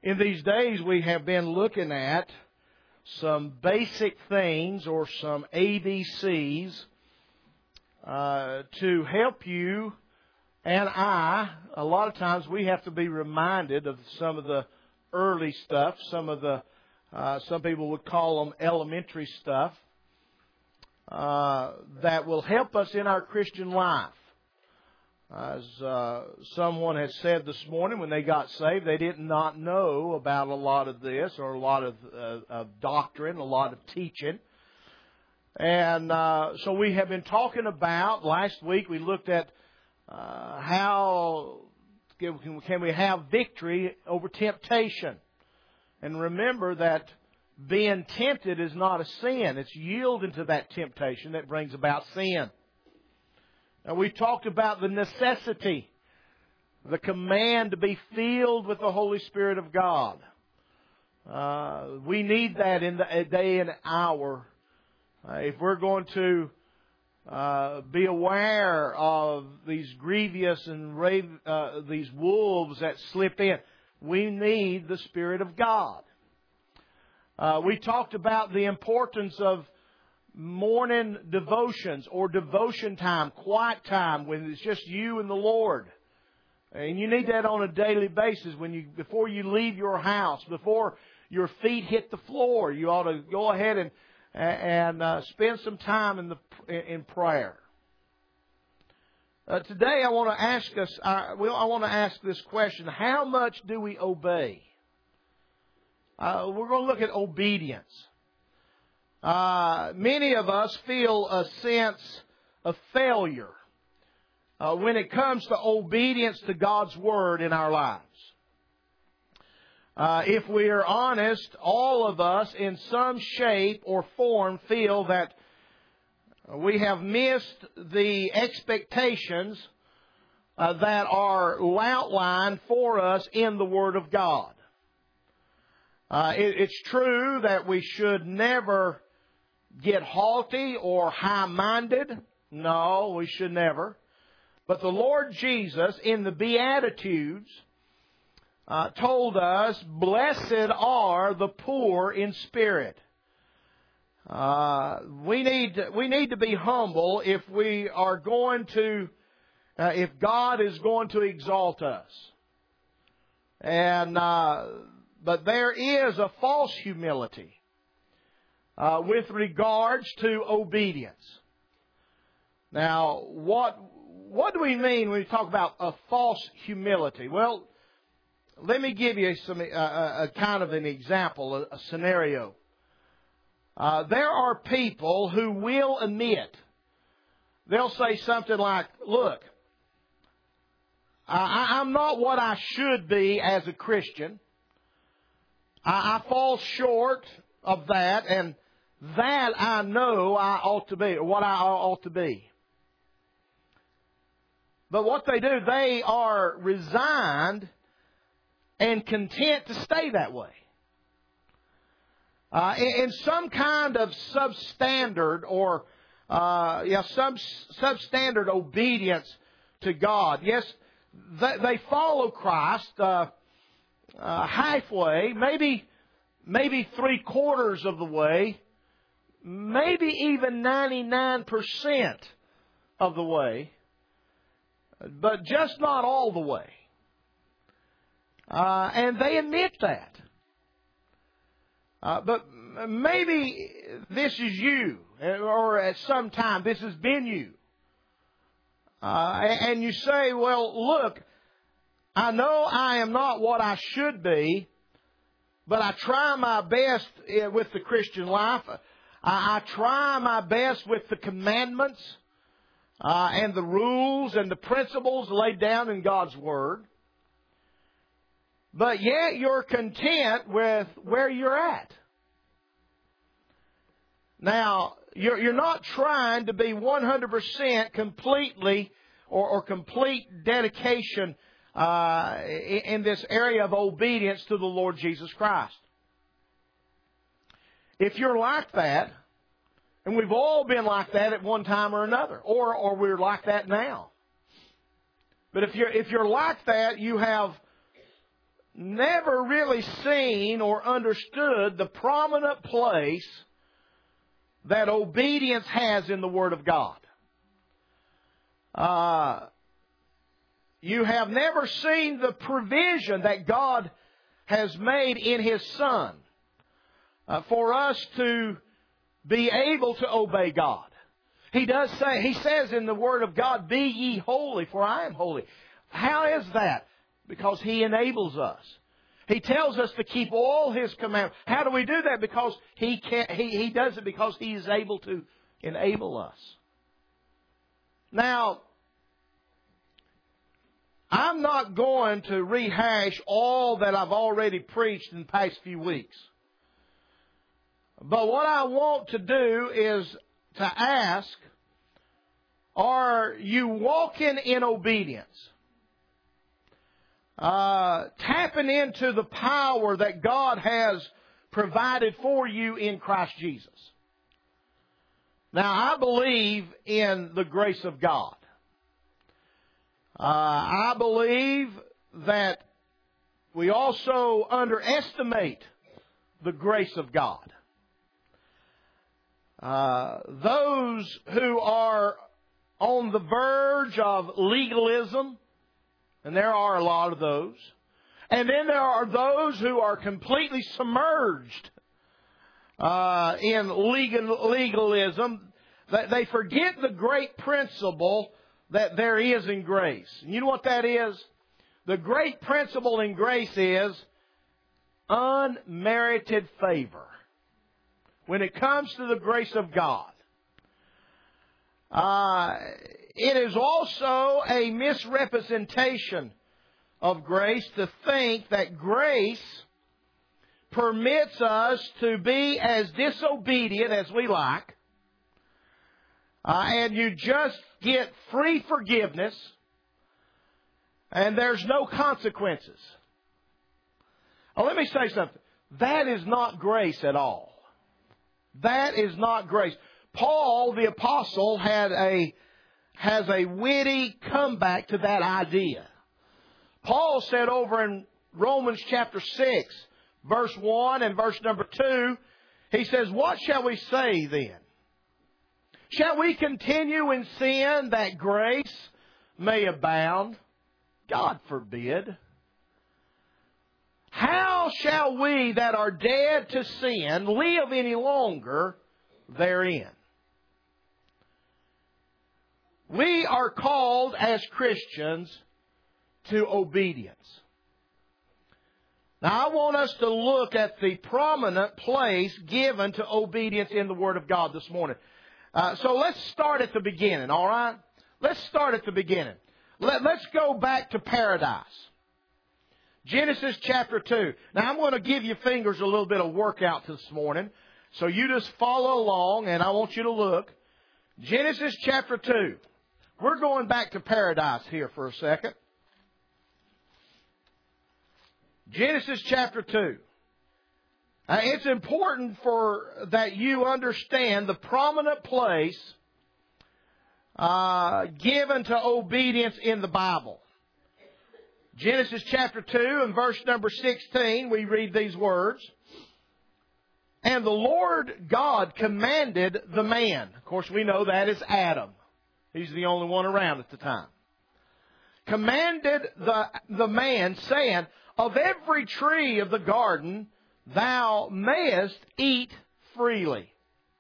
In these days, we have been looking at some basic things or some ABCs to help you and I. A lot of times we have to be reminded of some of the early stuff, some people would call them elementary stuff, that will help us in our Christian life. As someone has said this morning, when they got saved, they did not know about a lot of this or a lot of doctrine, a lot of teaching. And so we have been talking about, last week we looked at how can we have victory over temptation. And remember that being tempted is not a sin. It's yielding to that temptation that brings about sin. And we talked about the necessity, the command to be filled with the Holy Spirit of God. We need that in the day and hour. If we're going to be aware of these grievous and these wolves that slip in, we need the Spirit of God. We talked about the importance of morning devotions or devotion time, quiet time, when it's just you and the Lord. And you need that on a daily basis. Before you leave your house, before your feet hit the floor, you ought to go ahead and spend some time in prayer. Today, I want to ask this question: how much do we obey? We're going to look at obedience. Many of us feel a sense of failure when it comes to obedience to God's Word in our lives. If we are honest, all of us in some shape or form feel that we have missed the expectations that are outlined for us in the Word of God. It's true that we should never get haughty or high-minded. No, we should never. But the Lord Jesus, in the Beatitudes, told us, "Blessed are the poor in spirit." We need to be humble if we are going to, if God is going to exalt us. But there is a false humility with regards to obedience. Now, what do we mean when we talk about a false humility? Well, let me give you a kind of an example, a scenario. There are people who will admit, they'll say something like, "Look, I'm not what I should be as a Christian. I fall short of that, and that I know I ought to be, or what I ought to be." But what they do, they are resigned and content to stay that way. In some kind of substandard or some substandard obedience to God. Yes, they follow Christ halfway, maybe 3/4 of the way, maybe even 99% of the way, but just not all the way. And they admit that. But maybe this is you, or at some time this has been you. And you say, "Well, look, I know I am not what I should be, but I try my best with the Christian life. I try my best with the commandments and the rules and the principles laid down in God's Word. But yet you're content with where you're at." Now, you're not trying to be 100% completely or complete dedication in this area of obedience to the Lord Jesus Christ. If you're like that, and we've all been like that at one time or another, or we're like that now. But if you're like that, you have never really seen or understood the prominent place that obedience has in the Word of God. You have never seen the provision that God has made in His Son for us to be able to obey God. He says in the Word of God, "Be ye holy, for I am holy." How is that? Because He enables us. He tells us to keep all His commandments. How do we do that? Because He does it because He is able to enable us. Now, I'm not going to rehash all that I've already preached in the past few weeks. But what I want to do is to ask, are you walking in obedience? Tapping into the power that God has provided for you in Christ Jesus. Now, I believe in the grace of God. I believe that we also underestimate the grace of God. Those who are on the verge of legalism, and there are a lot of those, and then there are those who are completely submerged in legalism. They forget the great principle that there is in grace. And you know what that is? The great principle in grace is unmerited favor. When it comes to the grace of God. It is also a misrepresentation of grace to think that grace permits us to be as disobedient as we like, and you just get free forgiveness, and there's no consequences. Now, let me say something. That is not grace at all. That is not grace. Paul, the apostle, has a witty comeback to that idea. Paul said over in Romans chapter 6, verse 1 and verse number 2, he says, "What shall we say then? Shall we continue in sin that grace may abound? God forbid. How shall we that are dead to sin live any longer therein?" We are called as Christians to obedience. Now, I want us to look at the prominent place given to obedience in the Word of God this morning. So let's start at the beginning, all right? Let's start at the beginning. Let's go back to paradise. Genesis chapter 2. Now, I'm going to give your fingers a little bit of workout this morning. So you just follow along, and I want you to look. Genesis chapter 2. We're going back to paradise here for a second. Genesis chapter 2. It's important that you understand the prominent place given to obedience in the Bible. Genesis chapter 2 and verse number 16, we read these words. "And the Lord God commanded the man." Of course, we know that is Adam. He's the only one around at the time. "Commanded the man, saying, Of every tree of the garden thou mayest eat freely."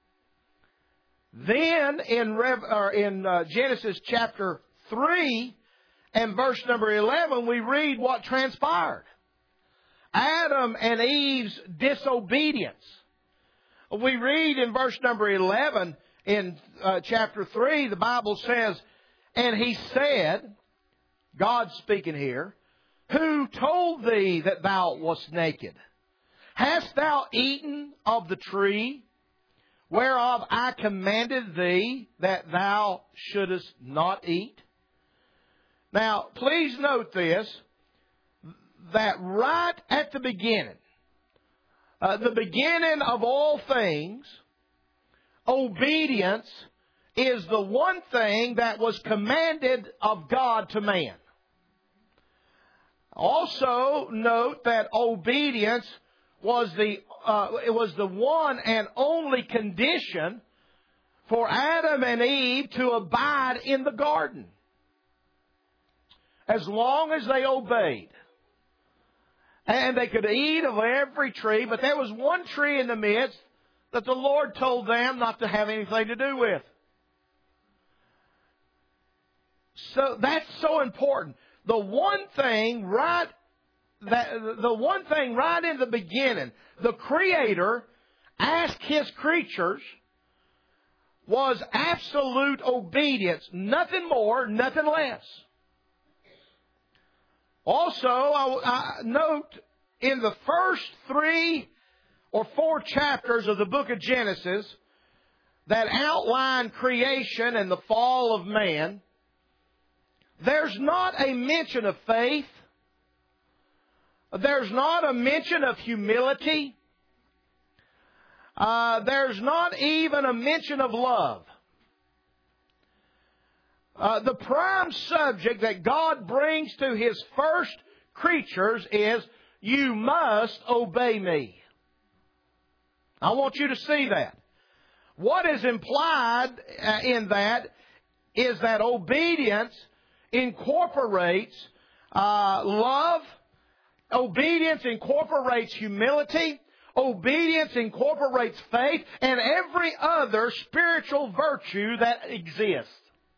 Then in Genesis chapter 3 and verse number 11, we read what transpired. Adam and Eve's disobedience. We read in verse number 11 in chapter 3, the Bible says, "And he said," God speaking here, "Who told thee that thou wast naked? Hast thou eaten of the tree whereof I commanded thee that thou shouldest not eat?" Now, please note this, that right at the beginning of all things, obedience is the one thing that was commanded of God to man. Also note that obedience was the one and only condition for Adam and Eve to abide in the garden. As long as they obeyed. And they could eat of every tree, but there was one tree in the midst that the Lord told them not to have anything to do with. So that's so important. The one thing right in the beginning, the Creator asked His creatures was absolute obedience. Nothing more, nothing less. Also, I note in the first 3 or 4 chapters of the book of Genesis that outline creation and the fall of man, there's not a mention of faith. There's not a mention of humility. There's not even a mention of love. The prime subject that God brings to His first creatures is, you must obey me. I want you to see that. What is implied in that is that obedience incorporates love. Obedience incorporates humility. Obedience incorporates faith and every other spiritual virtue that exists.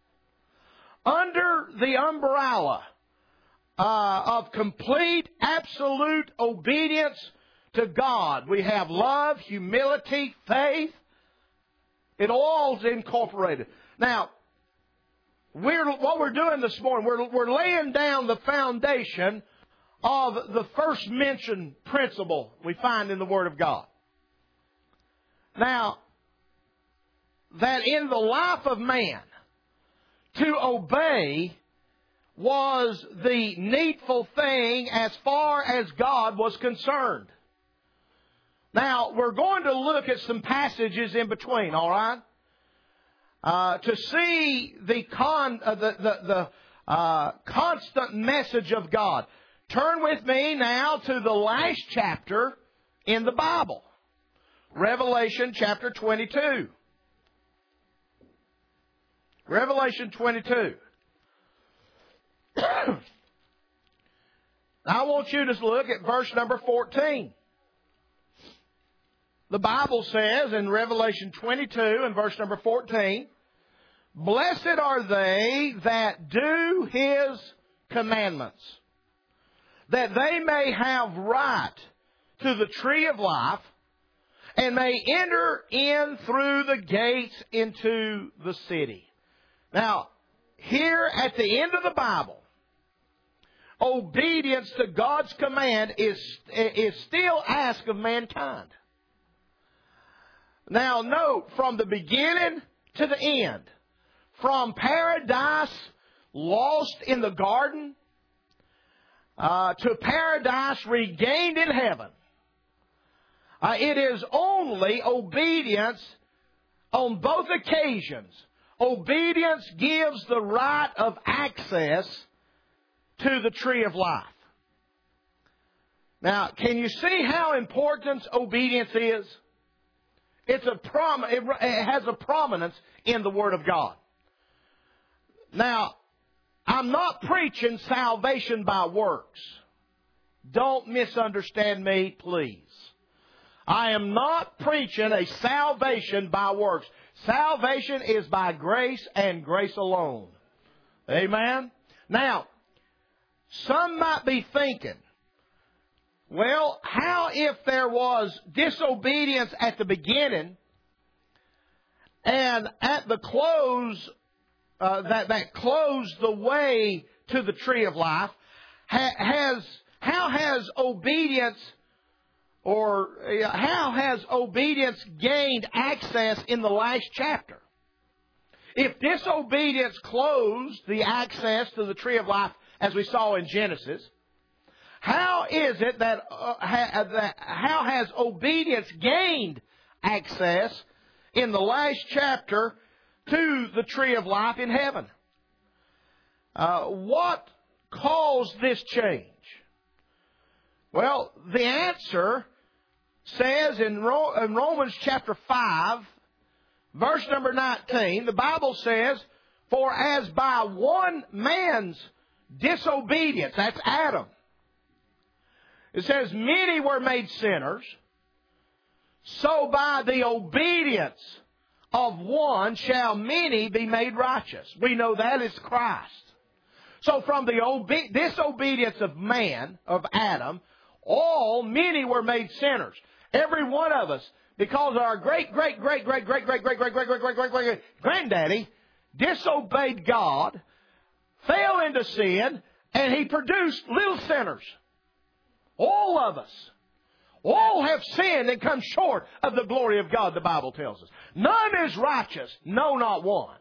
Under the umbrella of complete, absolute obedience to God, we have love, humility, faith. It all's incorporated. Now, what we're doing this morning, we're laying down the foundation of the first mentioned principle we find in the Word of God. Now, that in the life of man, to obey was the needful thing as far as God was concerned. Now, we're going to look at some passages in between, all right? To see the constant message of God. Turn with me now to the last chapter in the Bible. Revelation chapter 22. Revelation 22. I want you to look at verse number 14. The Bible says in Revelation 22 and verse number 14, blessed are they that do His commandments, that they may have right to the tree of life, and may enter in through the gates into the city. Now, here at the end of the Bible, obedience to God's command is still asked of mankind. Now, note, from the beginning to the end, from paradise lost in the garden to paradise regained in heaven, it is only obedience on both occasions. Obedience gives the right of access to the tree of life. Now, can you see how important obedience is? It has a prominence in the Word of God. Now, I'm not preaching salvation by works. Don't misunderstand me, please. I am not preaching a salvation by works. Salvation is by grace and grace alone. Amen? Now, some might be thinking, well, how if there was disobedience at the beginning and at the close, that closed the way to the tree of life, how has obedience gained access in the last chapter? If disobedience closed the access to the tree of life, as we saw in Genesis, how is it that how has obedience gained access in the last chapter to the tree of life in heaven? What caused this change? Well, the answer says in Romans chapter 5, verse number 19, the Bible says, for as by one man's disobedience, that's Adam, it says many were made sinners, so by the obedience of one shall many be made righteous. We know that is Christ. So from the disobedience of man, of Adam, many were made sinners. Every one of us, because our great-great-great-great-great-great-great-great-great-great-great-granddaddy disobeyed God, fell into sin, and he produced little sinners. All of us. All have sinned and come short of the glory of God, the Bible tells us. None is righteous, no, not one.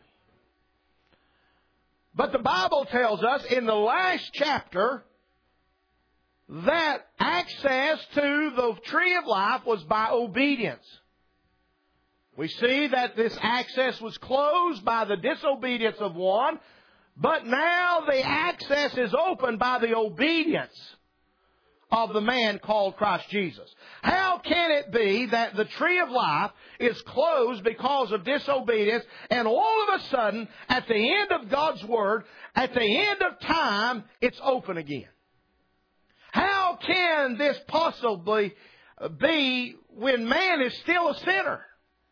But the Bible tells us in the last chapter that access to the tree of life was by obedience. We see that this access was closed by the disobedience of one, but now the access is opened by the obedience of the man called Christ Jesus. How can it be that the tree of life is closed because of disobedience, and all of a sudden, at the end of God's Word, at the end of time, it's open again? How can this possibly be when man is still a sinner?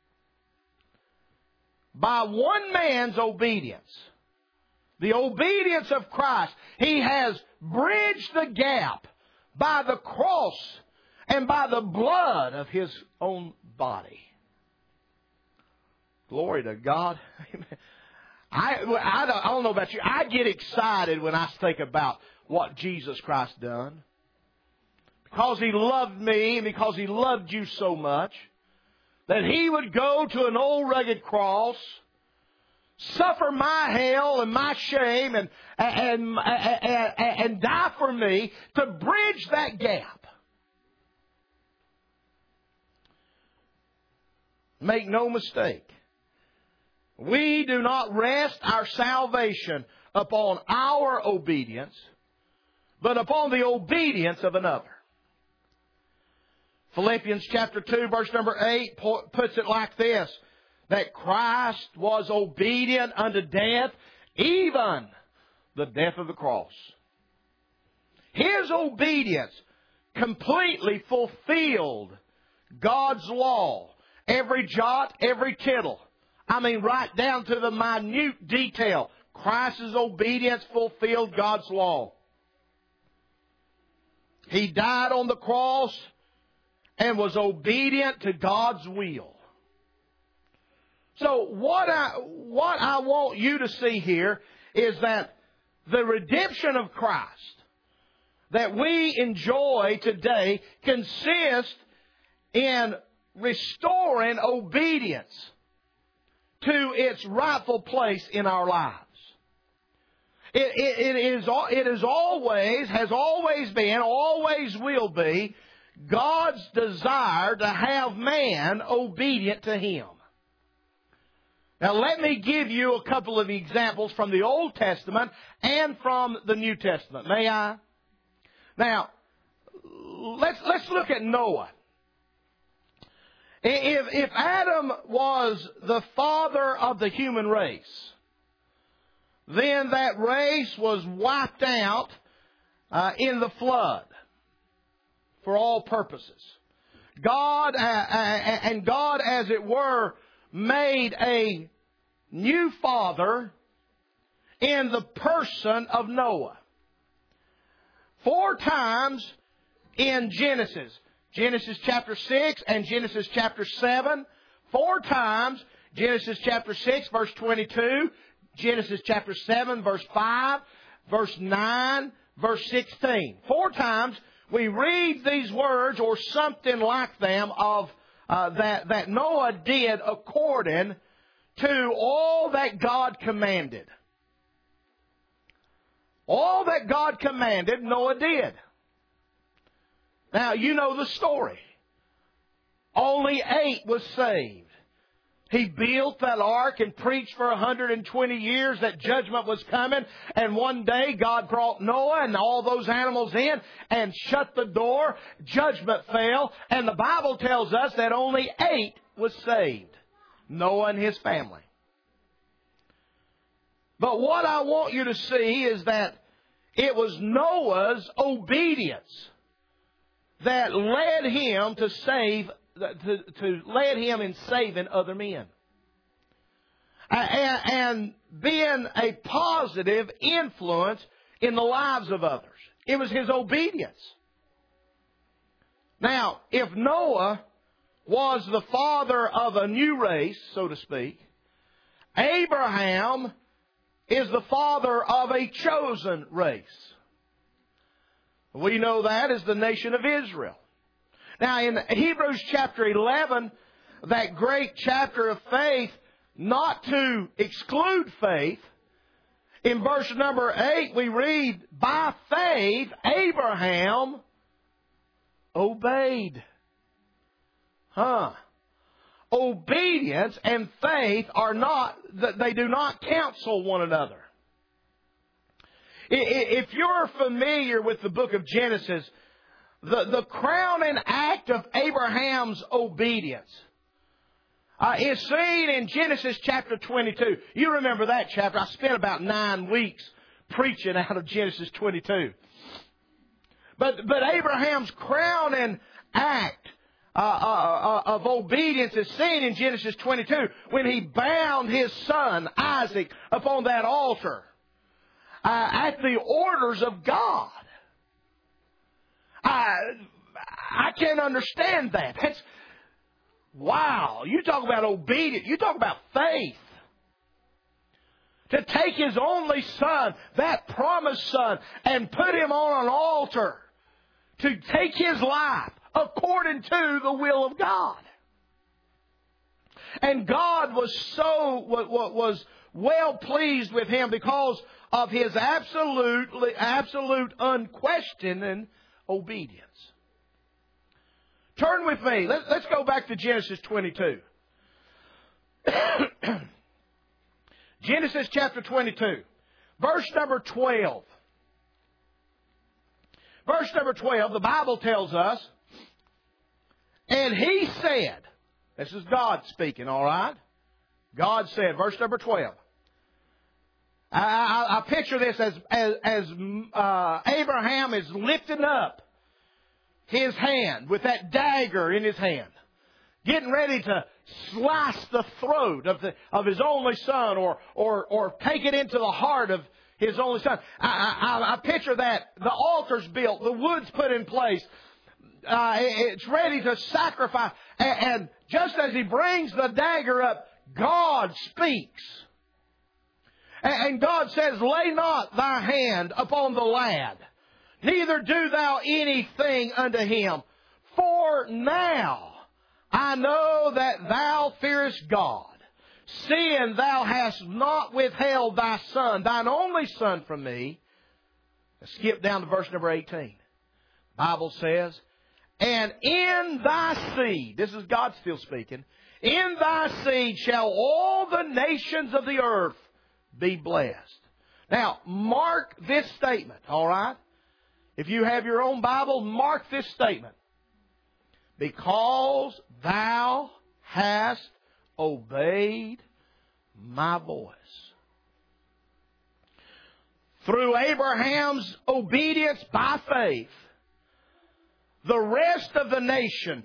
By one man's obedience, the obedience of Christ, He has bridged the gap by the cross and by the blood of His own body. Glory to God. I don't know about you. I get excited when I think about what Jesus Christ done. Because He loved me and because He loved you so much, that He would go to an old rugged cross, suffer my hell and my shame and die for me to bridge that gap. Make no mistake. We do not rest our salvation upon our obedience, but upon the obedience of another. Philippians chapter 2, verse number 8 puts it like this, that Christ was obedient unto death, even the death of the cross. His obedience completely fulfilled God's law. Every jot, every tittle. I mean, right down to the minute detail. Christ's obedience fulfilled God's law. He died on the cross and was obedient to God's will. So what I want you to see here is that the redemption of Christ that we enjoy today consists in restoring obedience to its rightful place in our lives. It is always, has always been, always will be God's desire to have man obedient to Him. Now let me give you a couple of examples from the Old Testament and from the New Testament. May I? Now, let's look at Noah. If Adam was the father of the human race, then that race was wiped out in the flood for all purposes. God, as it were, made a new father in the person of Noah. 4 times in Genesis. Genesis chapter 6 and Genesis chapter 7. 4 times. Genesis chapter 6 verse 22. Genesis chapter 7 verse 5. Verse 9. Verse 16. 4 times we read these words or something like them of that Noah did according to all that God commanded. All that God commanded, Noah did. Now, you know the story. Only 8 was saved. He built that ark and preached for 120 years that judgment was coming. And one day God brought Noah and all those animals in and shut the door. Judgment fell. And the Bible tells us that only 8 was saved. Noah and his family. But what I want you to see is that it was Noah's obedience that led him to save, to led him in saving other men. And being a positive influence in the lives of others. It was his obedience. Now, if Noah was the father of a new race, so to speak, Abraham is the father of a chosen race. We know that as the nation of Israel. Now in Hebrews chapter 11, that great chapter of faith, not to exclude faith, in verse number 8 we read, by faith Abraham obeyed. Obedience and faith are not, they do not cancel one another. If you're familiar with the book of Genesis, the crowning act of Abraham's obedience is seen in Genesis chapter 22. You remember that chapter. I spent about 9 weeks preaching out of Genesis 22. But Abraham's crowning act of obedience is seen in Genesis 22 when he bound his son Isaac upon that altar at the orders of God. I can't understand that. That's, wow. You talk about obedience. You talk about faith. To take his only son, that promised son, and put him on an altar to take his life according to the will of God. And God was well pleased with him because of his absolute unquestioning obedience. Turn with me. Let's go back to Genesis 22. Genesis chapter 22. Verse number 12. Verse number 12, the Bible tells us, and he said, this is God speaking, all right? God said, verse number 12. I picture this as Abraham is lifting up his hand with that dagger in his hand, getting ready to slice the throat of his only son, or take it into the heart of his only son. I picture that the altar's built, the wood's put in place, it's ready to sacrifice, and just as he brings the dagger up, God speaks. And God says, lay not thy hand upon the lad, neither do thou anything unto him. For now I know that thou fearest God, seeing thou hast not withheld thy son, thine only son, from me. Let's skip down to verse number 18. The Bible says, and in thy seed, this is God still speaking, in thy seed shall all the nations of the earth be blessed. Now, mark this statement, all right? If you have your own Bible, mark this statement. Because thou hast obeyed my voice. Through Abraham's obedience by faith, the rest of the nation,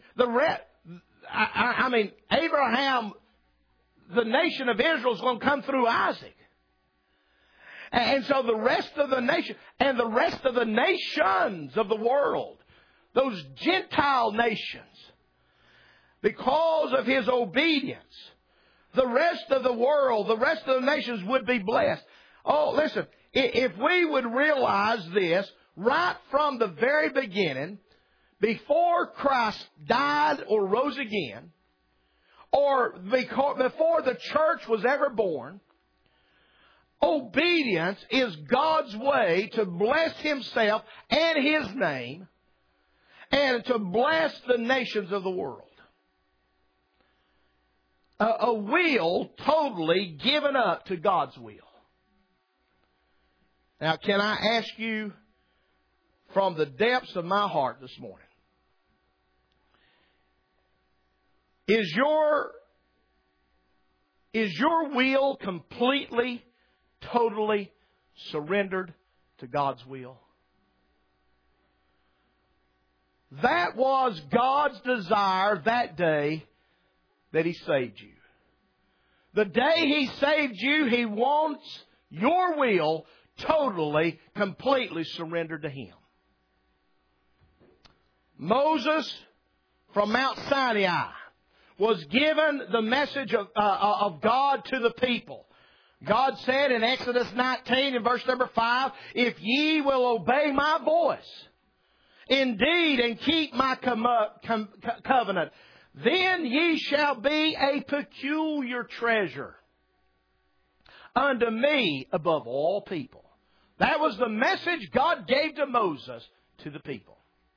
Abraham, the nation of Israel is going to come through Isaac. And so the rest of the nation, and the rest of the nations of the world, those Gentile nations, because of his obedience, the rest of the world, the rest of the nations would be blessed. Oh, listen, if we would realize this right from the very beginning, before Christ died or rose again, or before the church was ever born, obedience is God's way to bless Himself and His name and to bless the nations of the world. a will totally given up to God's will. Now, can I ask you from the depths of my heart this morning, is your will completely, totally surrendered to God's will? That was God's desire that day that He saved you. The day He saved you, He wants your will totally, completely surrendered to Him. Moses from Mount Sinai was given the message of God to the people. God said in Exodus 19 in verse number 5, if ye will obey my voice, indeed, and keep my covenant, then ye shall be a peculiar treasure unto me above all people. That was the message God gave to Moses to the people.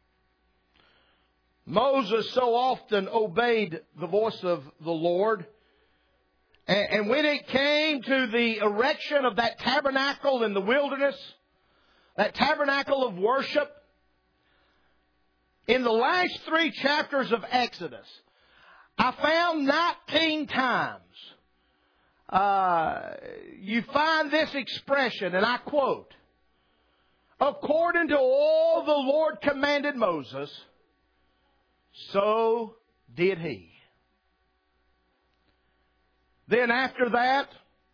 Moses so often obeyed the voice of the Lord. And when it came to the erection of that tabernacle in the wilderness, that tabernacle of worship, in the last 3 chapters of Exodus, I found 19 times you find this expression, and I quote, according to all the Lord commanded Moses, so did he. Then after that,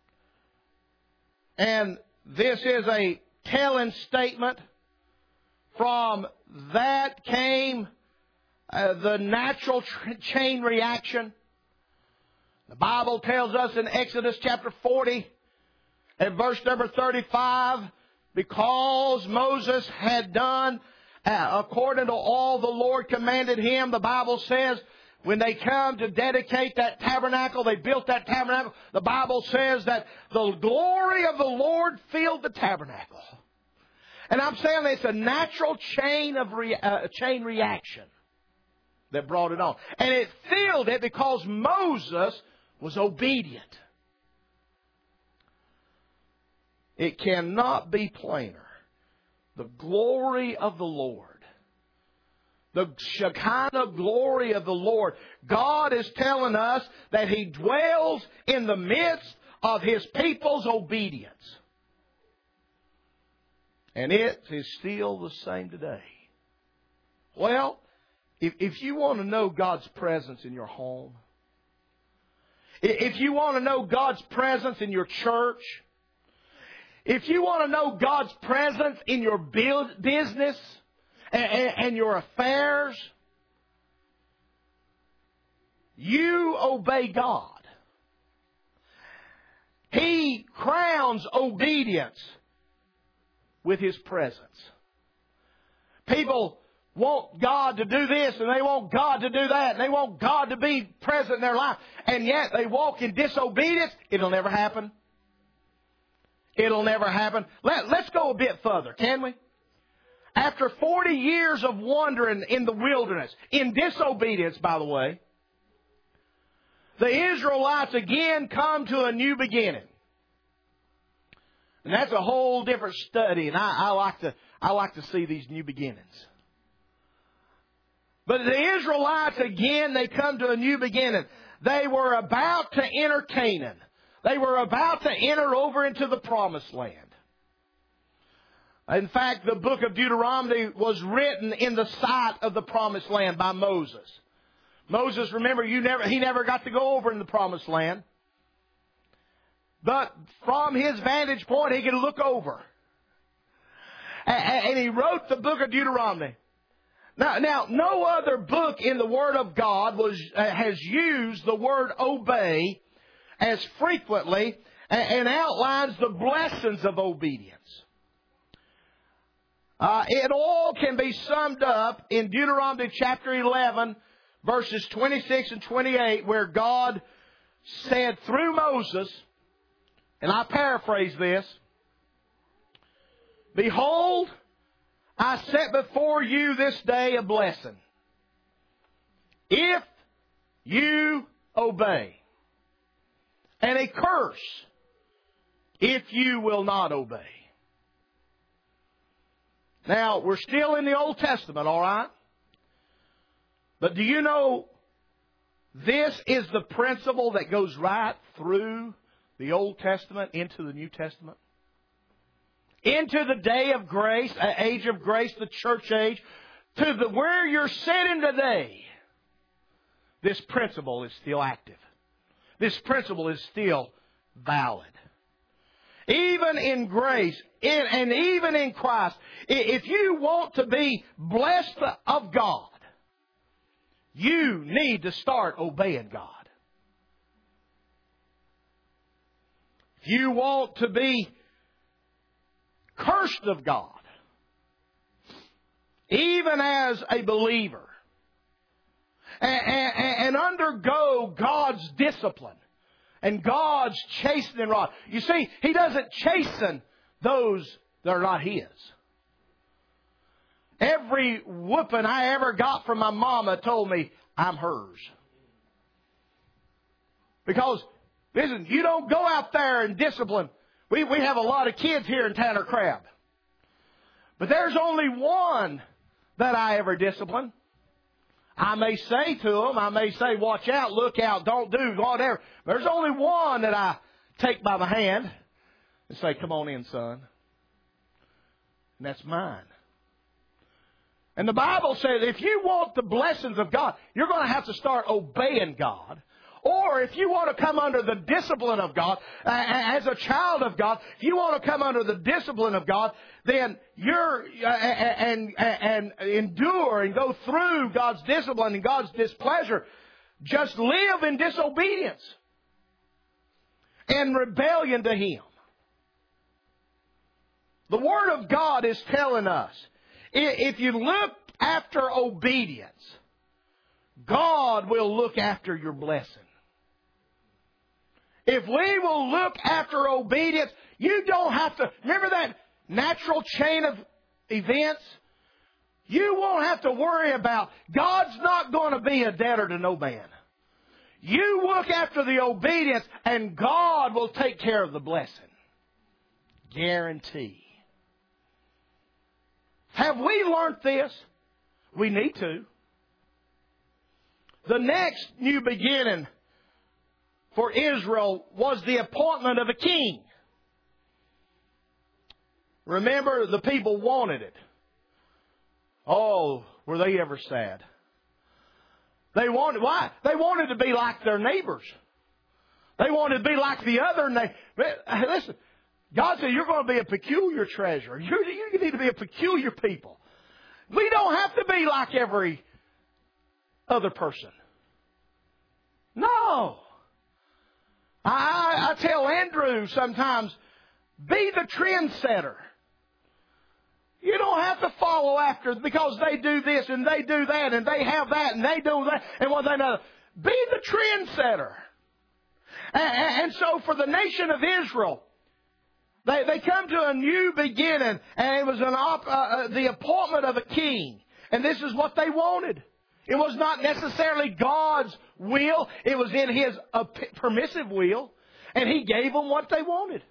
and this is a telling statement, from that came the natural chain reaction. The Bible tells us in Exodus chapter 40 and verse number 35, because Moses had done according to all the Lord commanded him, the Bible says, when they come to dedicate that tabernacle, they built that tabernacle, the Bible says that the glory of the Lord filled the tabernacle. And I'm saying it's a natural chain reaction that brought it on. And it filled it because Moses was obedient. It cannot be plainer. The glory of the Lord. The Shekinah glory of the Lord. God is telling us that He dwells in the midst of His people's obedience. And it is still the same today. Well, if you want to know God's presence in your home, if you want to know God's presence in your church, if you want to know God's presence in your business and your affairs, you obey God. He crowns obedience with His presence. People want God to do this and they want God to do that and they want God to be present in their life, and yet they walk in disobedience. It'll never happen. It'll never happen. Let's go a bit further, can we? After 40 years of wandering in the wilderness, in disobedience, by the way, the Israelites again come to a new beginning. And that's a whole different study, and I like to see these new beginnings. But the Israelites again, they come to a new beginning. They were about to enter Canaan. They were about to enter over into the Promised Land. In fact, the book of Deuteronomy was written in the sight of the Promised Land by Moses. Moses, remember, he never got to go over in the Promised Land. But from his vantage point, he could look over. And he wrote the book of Deuteronomy. Now, no other book in the Word of God has used the word obey as frequently and outlines the blessings of obedience. It all can be summed up in Deuteronomy chapter 11, verses 26 and 28, where God said through Moses, and I paraphrase this, behold, I set before you this day a blessing, if you obey. and a curse if you will not obey. Now, we're still in the Old Testament, all right? But do you know this is the principle that goes right through the Old Testament into the New Testament? Into the day of grace, age of grace, the church age, to where you're sitting today, this principle is still active. This principle is still valid. Even in grace, and even in Christ, if you want to be blessed of God, you need to start obeying God. If you want to be cursed of God, even as a believer, and undergo God's discipline and God's chastening rod. You see, He doesn't chasten those that are not His. Every whooping I ever got from my mama told me I'm hers. Because, listen, you don't go out there and discipline. We have a lot of kids here in Tanner Crab. But there's only one that I ever discipline. I may say to them, I may say, watch out, look out, don't do, whatever. There's only one that I take by the hand and say, come on in, son. And that's mine. And the Bible says if you want the blessings of God, you're going to have to start obeying God. Or if you want to come under the discipline of God, as a child of God, if you want to come under the discipline of God, then you're, and endure and go through God's discipline and God's displeasure. Just live in disobedience and rebellion to Him. The Word of God is telling us, if you look after obedience, God will look after your blessing. If we will look after obedience, you don't have to... Remember that natural chain of events? You won't have to worry about... God's not going to be a debtor to no man. You look after the obedience and God will take care of the blessing. Guarantee. Have we learned this? We need to. The next new beginning for Israel was the appointment of a king. Remember, the people wanted it. Oh, were they ever sad? They wanted, why? They wanted to be like their neighbors. They wanted to be like the other neighbors. Listen, God said you're going to be a peculiar treasure. You need to be a peculiar people. We don't have to be like every other person. No. I tell Andrew sometimes, be the trendsetter. You don't have to follow after because they do this and they do that and they have that and they do that and what they know. Be the trendsetter. And so for the nation of Israel, they come to a new beginning, and it was the appointment of a king. And this is what they wanted. It was not necessarily God's will. It was in His permissive will. And He gave them what they wanted.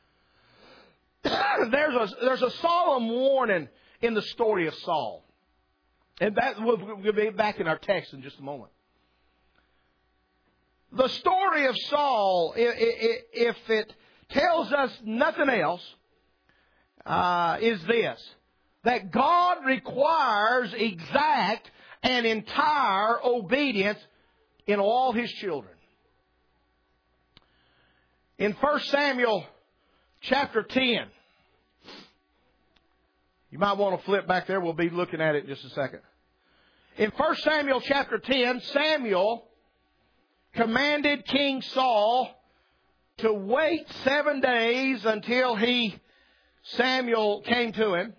There's a solemn warning in the story of Saul. And that we'll be back in our text in just a moment. The story of Saul, if it tells us nothing else, is this. That God requires exact and entire obedience in all His children. In 1 Samuel chapter 10, you might want to flip back there. We'll be looking at it in just a second. In 1 Samuel chapter 10, Samuel commanded King Saul to wait 7 days until Samuel came to him.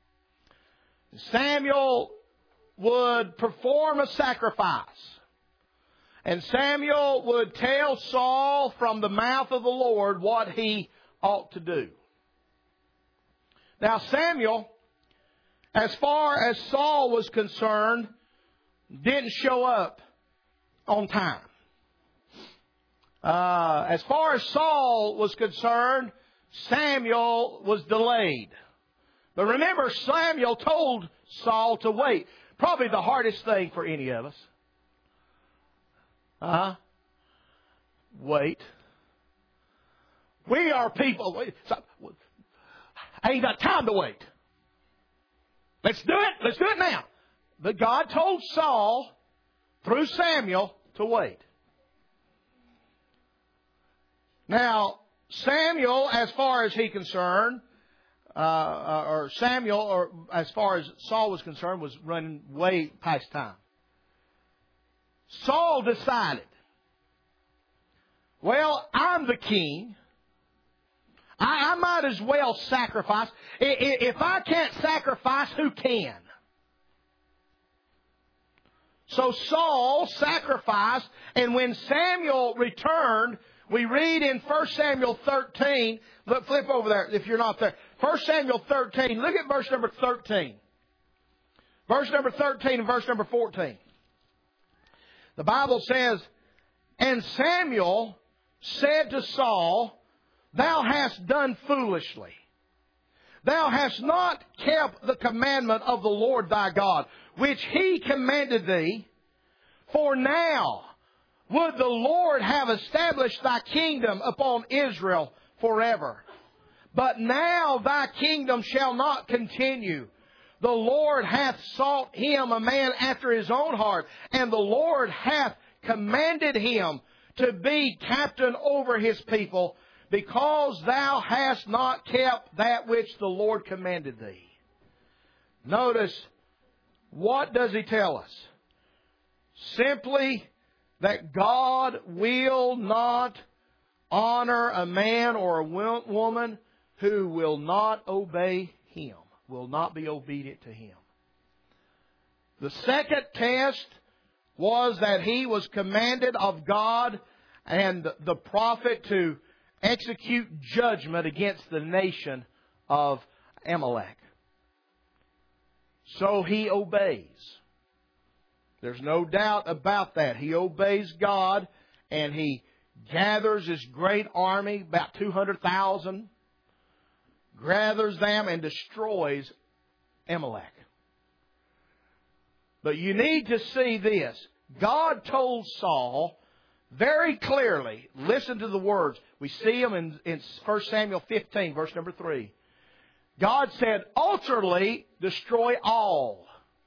Samuel would perform a sacrifice. And Samuel would tell Saul from the mouth of the Lord what he ought to do. Now Samuel, as far as Saul was concerned, didn't show up on time. As far as Saul was concerned, Samuel was delayed. But remember, Samuel told Saul to wait. Probably the hardest thing for any of us. Wait. We are people. I ain't got time to wait. Let's do it. Let's do it now. But God told Saul, through Samuel, to wait. Now, Samuel, as far as he concerned, or as far as Saul was concerned, was running way past time. Saul decided, well, I'm the king. I might as well sacrifice. If I can't sacrifice, who can? So Saul sacrificed, and when Samuel returned, we read in 1 Samuel 13, look, flip over there if you're not there. 1 Samuel 13, look at verse number 13. Verse number 13 and verse number 14. The Bible says, and Samuel said to Saul, thou hast done foolishly. Thou hast not kept the commandment of the Lord thy God, which he commanded thee. For now would the Lord have established thy kingdom upon Israel forever. But now thy kingdom shall not continue. The Lord hath sought him a man after his own heart, and the Lord hath commanded him to be captain over his people, because thou hast not kept that which the Lord commanded thee. Notice, what does he tell us? Simply that God will not honor a man or a woman who will not obey him, will not be obedient to him. The second test was that he was commanded of God and the prophet to execute judgment against the nation of Amalek. So he obeys. There's no doubt about that. He obeys God, and he gathers his great army, about 200,000, gathers them and destroys Amalek. But you need to see this. God told Saul very clearly, listen to the words. We see them in 1 Samuel 15, verse number 3. God said, utterly destroy all,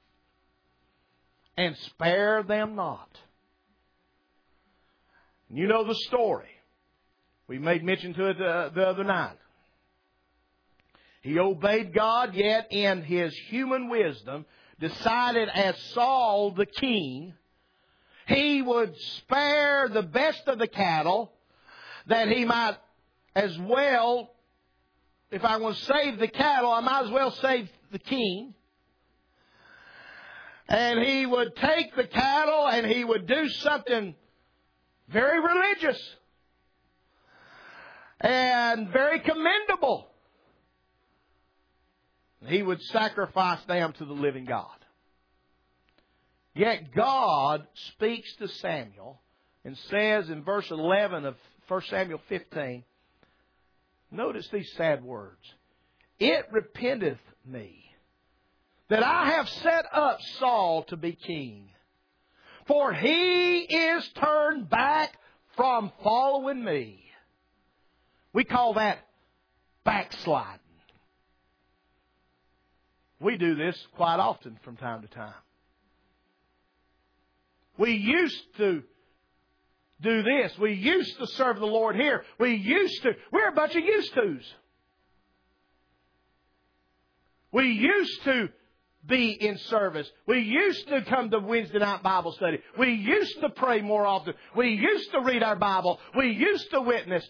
and spare them not. You know the story. We made mention to it the other night. He obeyed God, yet in his human wisdom decided as Saul the king, he would spare the best of the cattle, that he might as well, if I want to save the cattle, I might as well save the king. And he would take the cattle and he would do something very religious and very commendable. He would sacrifice them to the living God. Yet God speaks to Samuel and says in verse 11 of 1 Samuel 15, notice these sad words. It repenteth me that I have set up Saul to be king, for he is turned back from following me. We call that backsliding. We do this quite often from time to time. We used to do this. We used to serve the Lord here. We're a bunch of used tos. We used to be in service. We used to come to Wednesday night Bible study. We used to pray more often. We used to read our Bible. We used to witness.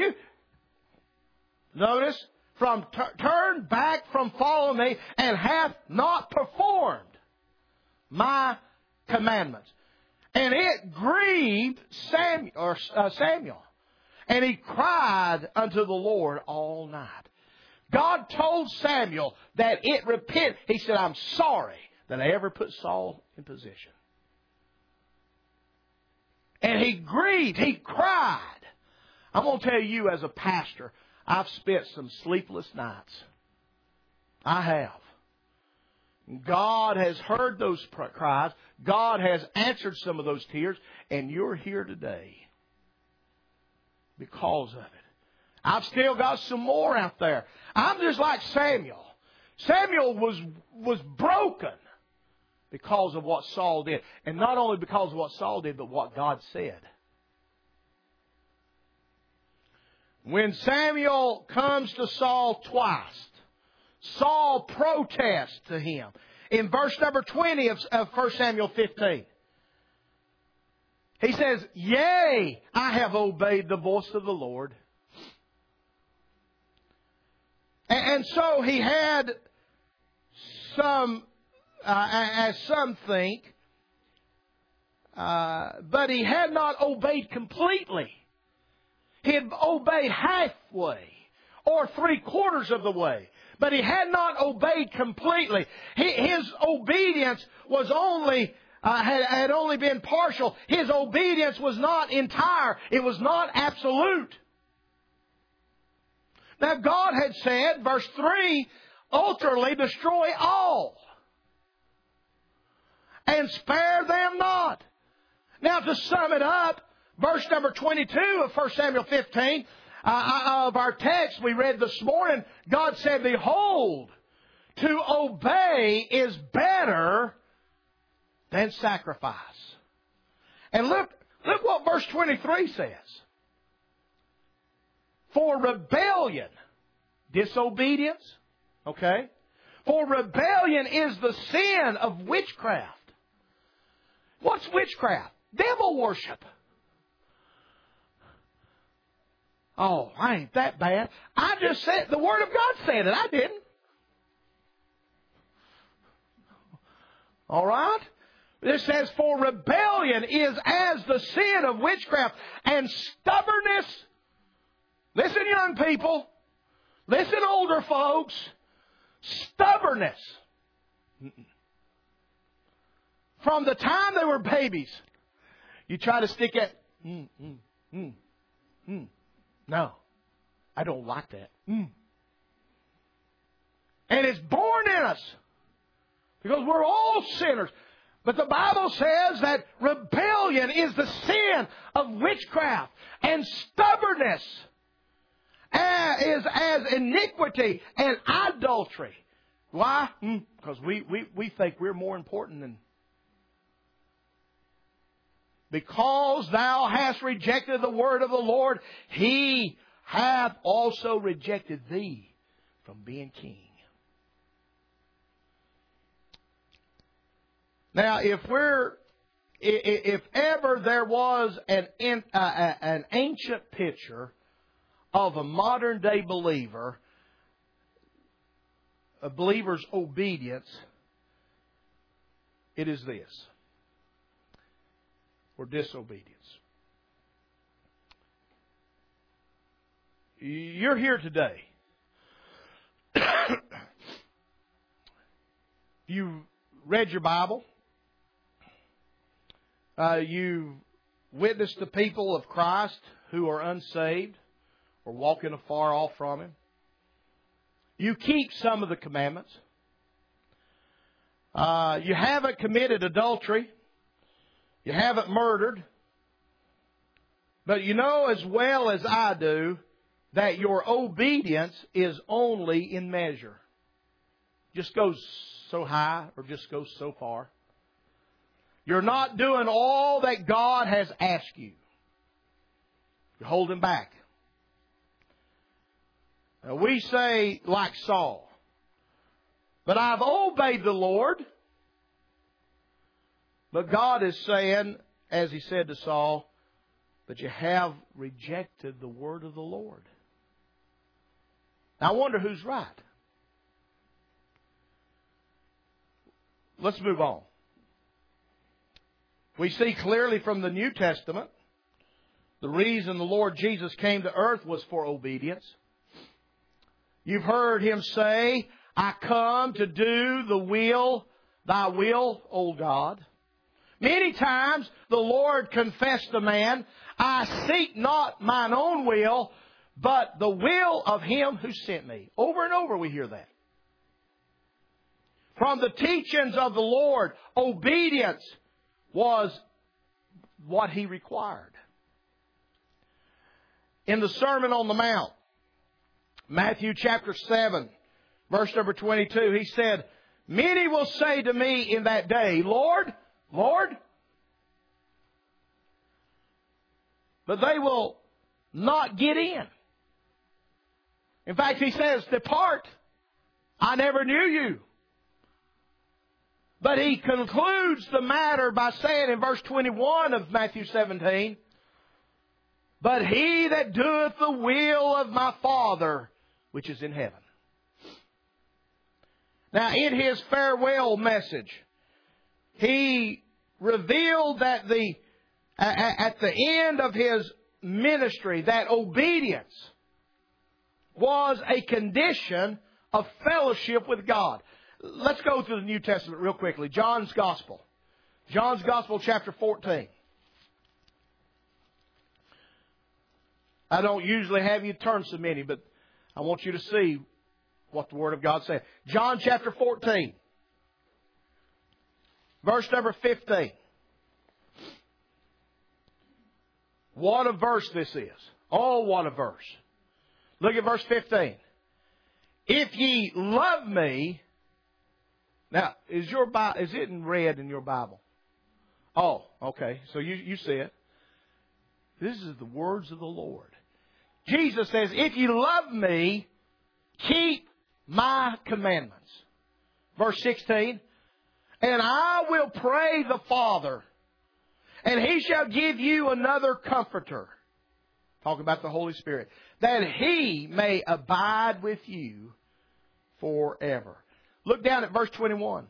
Notice, turn back from following me, and hath not performed my commandments. And it grieved Samuel. And he cried unto the Lord all night. God told Samuel that it repent. He said, I'm sorry that I ever put Saul in position. And he grieved. He cried. I'm going to tell you as a pastor, I've spent some sleepless nights. I have. God has heard those cries. God has answered some of those tears. And you're here today because of it. I've still got some more out there. I'm just like Samuel. Samuel was broken because of what Saul did. And not only because of what Saul did, but what God said. When Samuel comes to Saul twice, Saul protests to him. In verse number 20 of 1 Samuel 15. He says, "Yea, I have obeyed the voice of the Lord." And so he had some, as some think, but he had not obeyed completely. He had obeyed halfway or 3/4 of the way. But he had not obeyed completely. His obedience was had only been partial. His obedience was not entire. It was not absolute. Now God had said, verse 3, "Utterly destroy all, and spare them not." Now to sum it up, verse number 22 of 1 Samuel 15, of our text we read this morning, God said, "Behold, to obey is better than sacrifice." And look what verse 23 says. For rebellion, disobedience, okay? For rebellion is the sin of witchcraft. What's witchcraft? Devil worship. Oh, I ain't that bad. I just said, the Word of God said it. I didn't. All right? It says, for rebellion is as the sin of witchcraft, and stubbornness. Listen, young people. Listen, older folks. Stubbornness. From the time they were babies, you try to stick at, no, I don't like that. And it's born in us. Because we're all sinners. But the Bible says that rebellion is the sin of witchcraft. And stubbornness is as iniquity and adultery. Why? Because we think we're more important than... Because thou hast rejected the word of the Lord, He hath also rejected thee from being king. Now, if ever there was an ancient picture of a modern day believer, a believer's obedience, it is this. Or disobedience. You're here today. You read your Bible. You witnessed the people of Christ who are unsaved or walking afar off from Him. You keep some of the commandments. You haven't committed adultery. You haven't murdered. But you know as well as I do that your obedience is only in measure. Just goes so high or just goes so far. You're not doing all that God has asked you. You're holding back. Now we say like Saul, but I've obeyed the Lord. But God is saying, as He said to Saul, but you have rejected the word of the Lord. Now I wonder who's right. Let's move on. We see clearly from the New Testament the reason the Lord Jesus came to earth was for obedience. You've heard Him say, I come to do thy will, O God. Many times the Lord confessed to man, I seek not mine own will, but the will of Him who sent me. Over and over we hear that. From the teachings of the Lord, obedience was what He required. In the Sermon on the Mount, Matthew chapter 7, verse number 22, He said, many will say to me in that day, Lord, Lord, but they will not get in. In fact, He says, depart, I never knew you. But He concludes the matter by saying in verse 21 of Matthew 17, but he that doeth the will of my Father which is in heaven. Now, in His farewell message, He revealed that at the end of His ministry, that obedience was a condition of fellowship with God. Let's go through the New Testament real quickly. John's Gospel. John's Gospel, chapter 14. I don't usually have you turn so many, but I want you to see what the Word of God says. John chapter 14. Verse number 15. What a verse this is. Oh, what a verse. Look at verse 15. If ye love me... Now, is it in red in your Bible? Oh, okay. So you see it. This is the words of the Lord. Jesus says, if you love me, keep my commandments. Verse 16. And I will pray the Father, and He shall give you another comforter. Talking about the Holy Spirit. That He may abide with you forever. Look down at verse 21.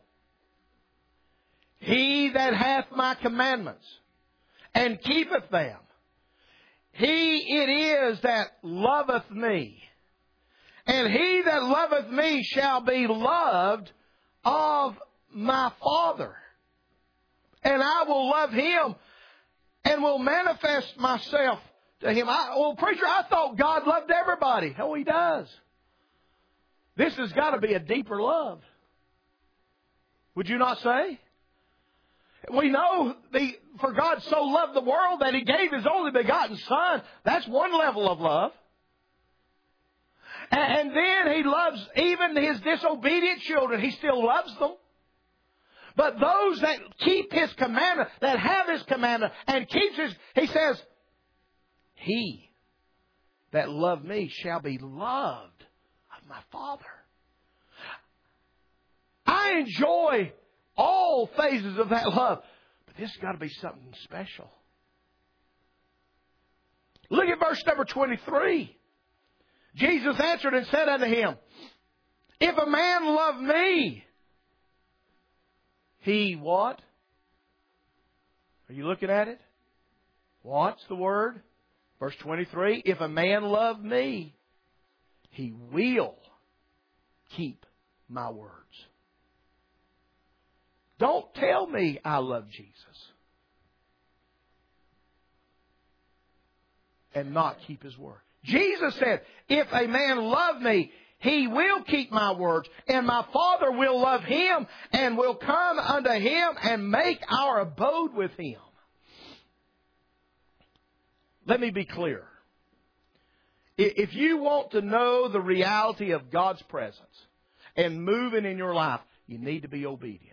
He that hath my commandments and keepeth them, he it is that loveth me. And he that loveth me shall be loved of my Father. And I will love him and will manifest myself to him. Preacher, I thought God loved everybody. Oh, He does. This has got to be a deeper love. Would you not say? We know for God so loved the world that He gave His only begotten Son. That's one level of love. And then He loves even His disobedient children. He still loves them. But those that keep His commandment, that have His commandment and keeps His, He says, he that loved me shall be loved of my Father. I enjoy all phases of that love, but this has got to be something special. Look at verse number 23. Jesus answered and said unto him, if a man love me, he what? Are you looking at it? What's the word? Verse 23, if a man love me, he will keep my words. Don't tell me I love Jesus and not keep His word. Jesus said, if a man love me, he will keep my words, and my Father will love him and will come unto him and make our abode with him. Let me be clear. If you want to know the reality of God's presence and moving in your life, you need to be obedient.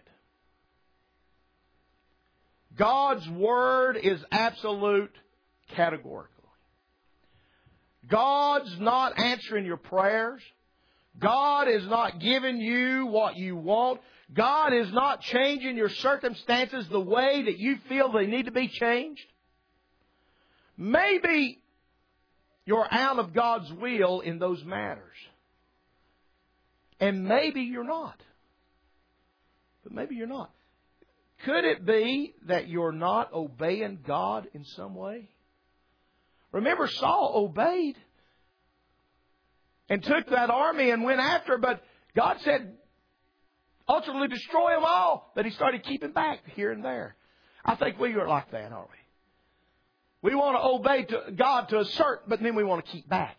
God's Word is absolute categorical. God's not answering your prayers. God is not giving you what you want. God is not changing your circumstances the way that you feel they need to be changed. Maybe you're out of God's will in those matters. And maybe you're not. But maybe you're not. Could it be that you're not obeying God in some way? Remember, Saul obeyed and took that army and went after, but God said, ultimately destroy them all. But he started keeping back here and there. I think we are like that, aren't we? We want to obey God to a certain, but then we want to keep back.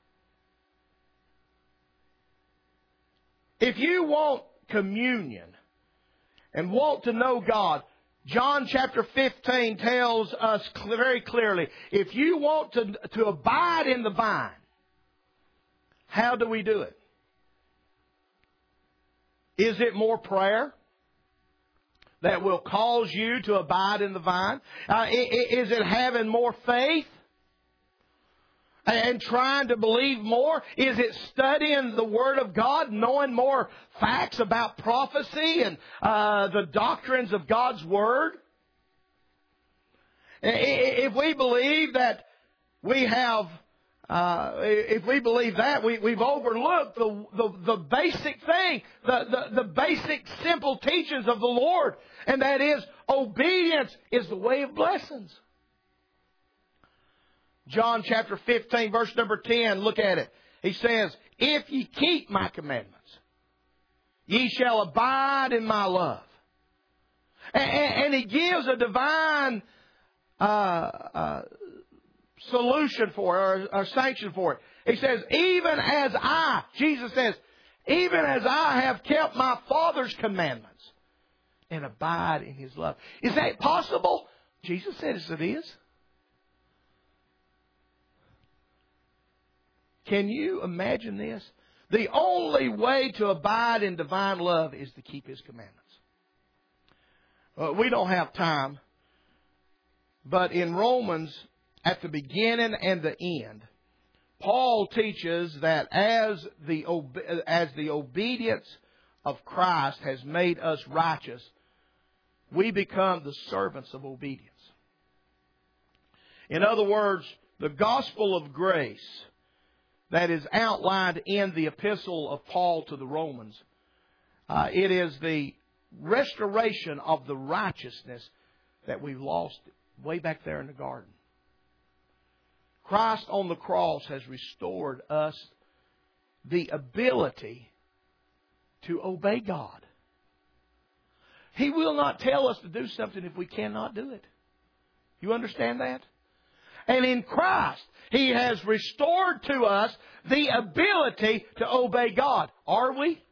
If you want communion and want to know God, John chapter 15 tells us very clearly, if you want to abide in the vine, how do we do it? Is it more prayer that will cause you to abide in the vine? Is it having more faith and trying to believe more? Is it studying the Word of God, knowing more facts about prophecy and the doctrines of God's Word? If we believe that we have, if we believe that, we've overlooked the basic thing, the basic simple teachings of the Lord, and that is obedience is the way of blessings. John chapter 15, verse number 10, look at it. He says, if ye keep my commandments, ye shall abide in my love. And He gives a divine solution for it, or sanction for it. He says, even as I, Jesus says, even as I have kept my Father's commandments and abide in His love. Is that possible? Jesus says it is. Can you imagine this? The only way to abide in divine love is to keep His commandments. We don't have time, but in Romans, at the beginning and the end, Paul teaches that as the obedience of Christ has made us righteous, we become the servants of obedience. In other words, the gospel of grace that is outlined in the epistle of Paul to the Romans, it is the restoration of the righteousness that we lost way back there in the garden. Christ on the cross has restored us the ability to obey God. He will not tell us to do something if we cannot do it. You understand that? And in Christ, He has restored to us the ability to obey God. Are we?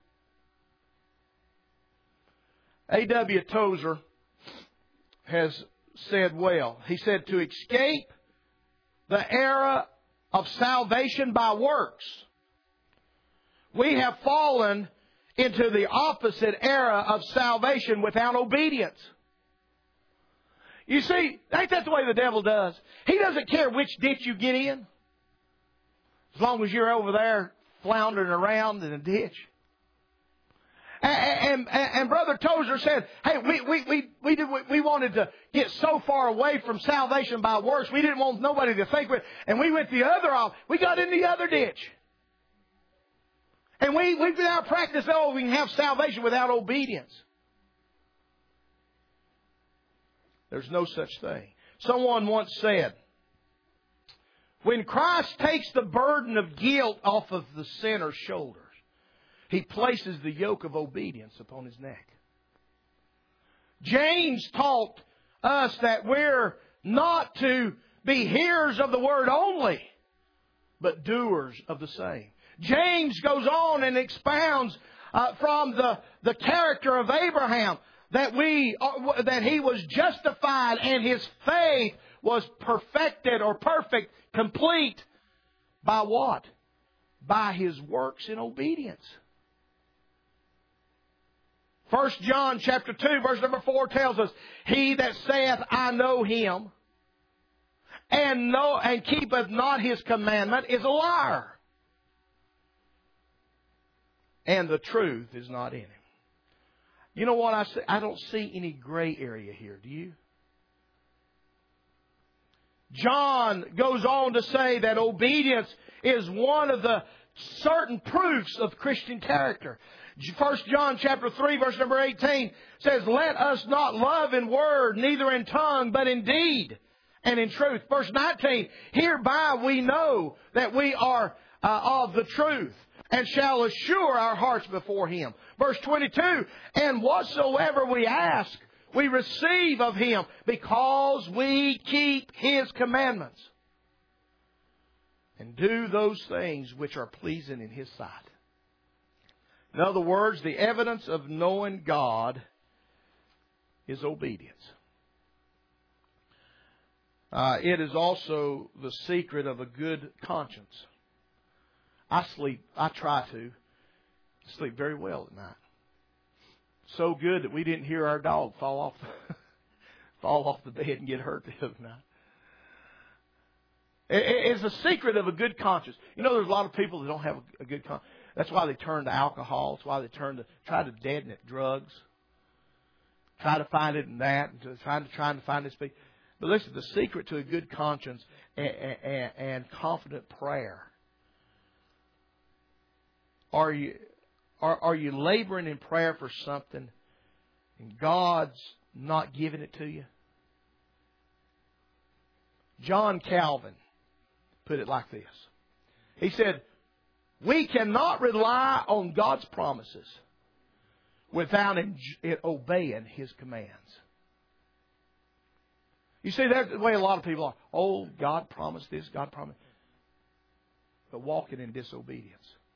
A.W. Tozer has said well. He said, to escape the era of salvation by works, we have fallen into the opposite era of salvation without obedience. You see, ain't that the way the devil does? He doesn't care which ditch you get in, as long as you're over there floundering around in a ditch. And Brother Tozer said, hey, we wanted to get so far away from salvation by works, we didn't want nobody to think with it. And we went the other off. We got in the other ditch. And we've now practiced, we can have salvation without obedience. There's no such thing. Someone once said, when Christ takes the burden of guilt off of the sinner's shoulders, He places the yoke of obedience upon his neck. James taught us that we're not to be hearers of the word only, but doers of the same. James goes on and expounds from the character of Abraham that he was justified and his faith was perfected or perfect, complete by what? By his works in obedience. 1 John chapter 2 verse number 4 tells us, he that saith, I know him, and keepeth not his commandment is a liar, and the truth is not in him. You know what I say? I don't see any gray area here. Do you? John goes on to say that obedience is one of the certain proofs of Christian character. 1 John chapter 3 verse number 18 says, let us not love in word, neither in tongue, but in deed and in truth. Verse 19, hereby we know that we are of the truth, and shall assure our hearts before Him. Verse 22, and whatsoever we ask, We receive of Him because we keep His commandments and do those things which are pleasing in His sight. In other words, the evidence of knowing God is obedience. It is also the secret of a good conscience. I try to sleep very well at night. So good that we didn't hear our dog fall off the bed and get hurt the other night. It's the secret of a good conscience. You know, there's a lot of people that don't have a good conscience. That's why they turn to alcohol. That's why they try to deaden it, drugs. Try to find it in that, and trying to find this. But listen, the secret to a good conscience and confident prayer. Are you laboring in prayer for something and God's not giving it to you? John Calvin put it like this. He said, we cannot rely on God's promises without obeying His commands. You see, that's the way a lot of people are. Oh, God promised this, God promised. But walking in disobedience.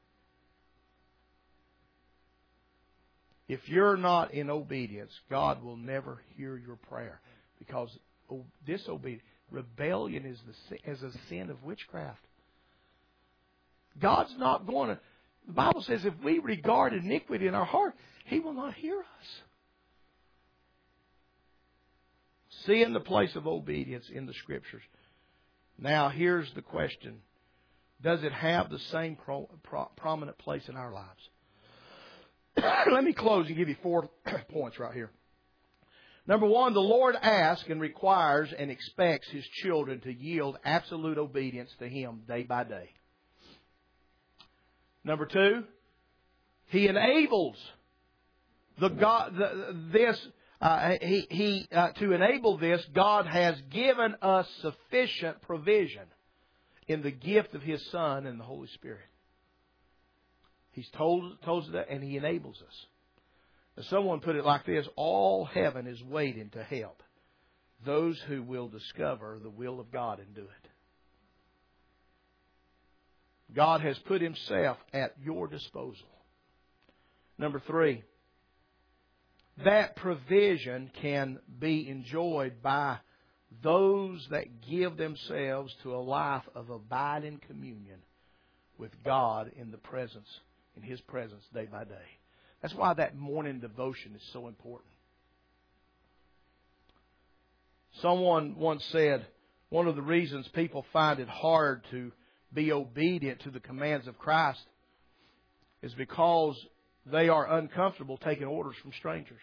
If you're not in obedience, God will never hear your prayer. Because disobedience, rebellion is a sin of witchcraft. God's not going to... The Bible says if we regard iniquity in our heart, He will not hear us. Seeing the place of obedience in the Scriptures. Now, here's the question. Does it have the same prominent place in our lives? Let me close and give you 4 points right here. Number 1, the Lord asks and requires and expects His children to yield absolute obedience to Him day by day. Number 2, He enables to enable this, God has given us sufficient provision in the gift of His Son and the Holy Spirit. He's told us that, and He enables us. Now, someone put it like this: all heaven is waiting to help those who will discover the will of God and do it. God has put Himself at your disposal. Number 3, that provision can be enjoyed by those that give themselves to a life of abiding communion with God in His presence day by day. That's why that morning devotion is so important. Someone once said, one of the reasons people find it hard to be obedient to the commands of Christ is because they are uncomfortable taking orders from strangers.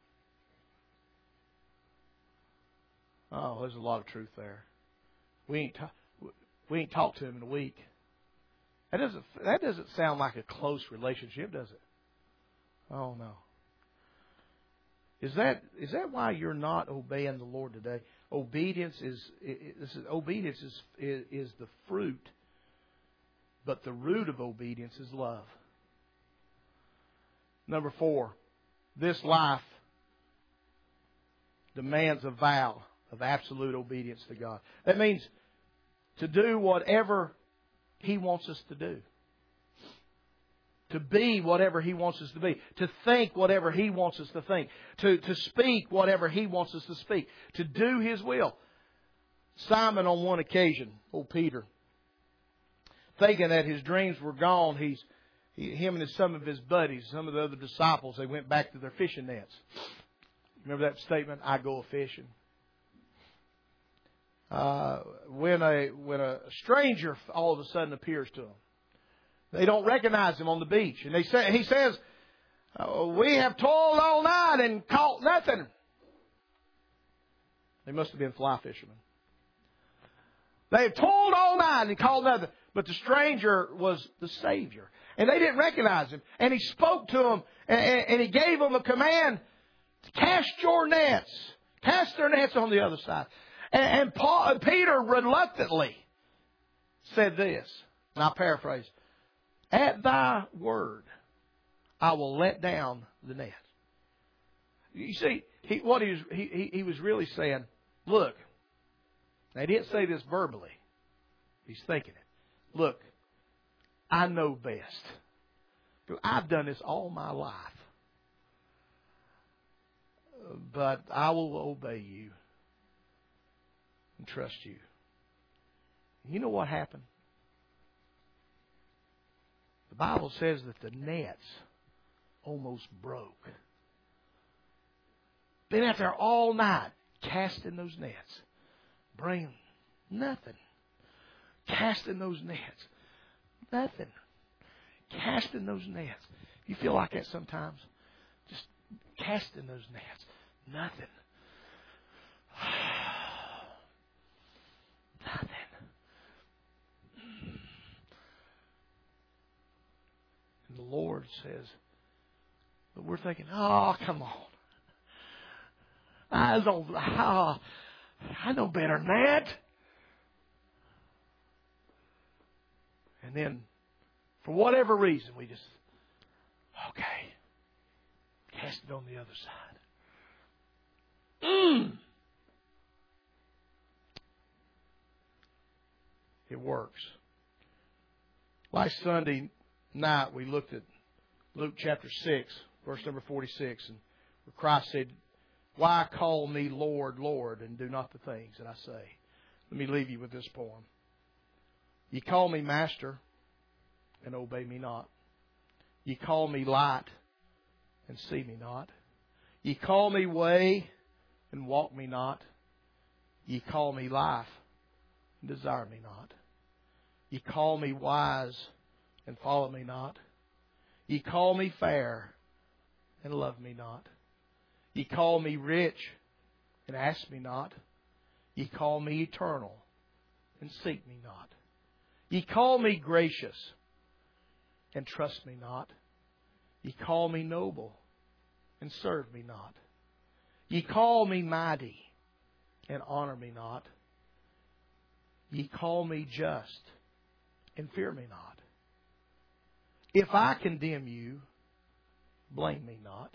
Oh, there's a lot of truth there. We ain't talked to him in a week. That doesn't sound like a close relationship, does it? Oh no. Is that why you're not obeying the Lord today? Obedience is the fruit, but the root of obedience is love. Number 4, this life demands a vow of absolute obedience to God. That means to do whatever He wants us to do. To be whatever He wants us to be. To think whatever He wants us to think. To speak whatever He wants us to speak. To do His will. Simon, on one occasion, old Peter, thinking that his dreams were gone, him and some of his buddies, some of the other disciples, they went back to their fishing nets. Remember that statement, I go a-fishing? When a stranger all of a sudden appears to them, they don't recognize him on the beach. And he says, we have toiled all night and caught nothing. They must have been fly fishermen. They have toiled all night and caught nothing. But the stranger was the Savior. And they didn't recognize Him. And He spoke to them and He gave them a command. Cast your nets. Cast their nets on the other side. And Peter reluctantly said this. And I'll paraphrase. At Thy word, I will let down the net. You see, He was really saying, look, now he didn't say this verbally. He's thinking it. Look, I know best. I've done this all my life. But I will obey you and trust you. You know what happened? The Bible says that the nets almost broke. Been out there all night casting those nets. Bring nothing. Casting those nets. Nothing. Casting those nets. You feel like that sometimes? Just casting those nets. Nothing. Nothing. And the Lord says, but we're thinking, oh, come on. I know better than that. And then, for whatever reason, we just, okay, cast it on the other side. It works. Last Sunday night, we looked at Luke chapter 6, verse number 46, and where Christ said, why call me Lord, Lord, and do not the things that I say? Let me leave you with this poem. You call me Master, and obey me not. You call me light, and see me not. You call me way, and walk me not. You call me life, and desire me not. You call me wise, and follow me not. You call me fair, and love me not. You call me rich, and ask me not. You call me eternal, and seek me not. Ye call me gracious, and trust me not. Ye call me noble, and serve me not. Ye call me mighty, and honor me not. Ye call me just, and fear me not. If I condemn you, blame me not.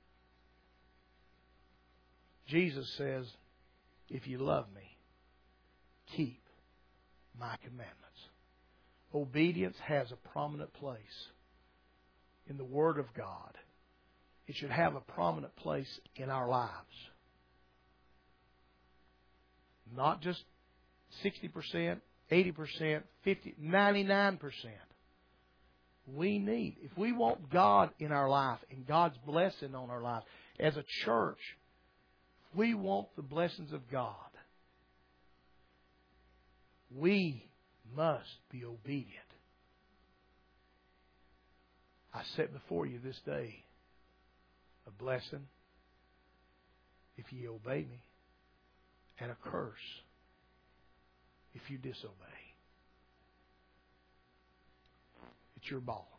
Jesus says, if you love me, keep my commandments. Obedience has a prominent place in the Word of God. It should have a prominent place in our lives. Not just 60%, 80%, 50%, 99%. We need, if we want God in our life and God's blessing on our life, as a church, we want the blessings of God. We must be obedient. I set before you this day a blessing if ye obey me, and a curse if you disobey. It's your ball.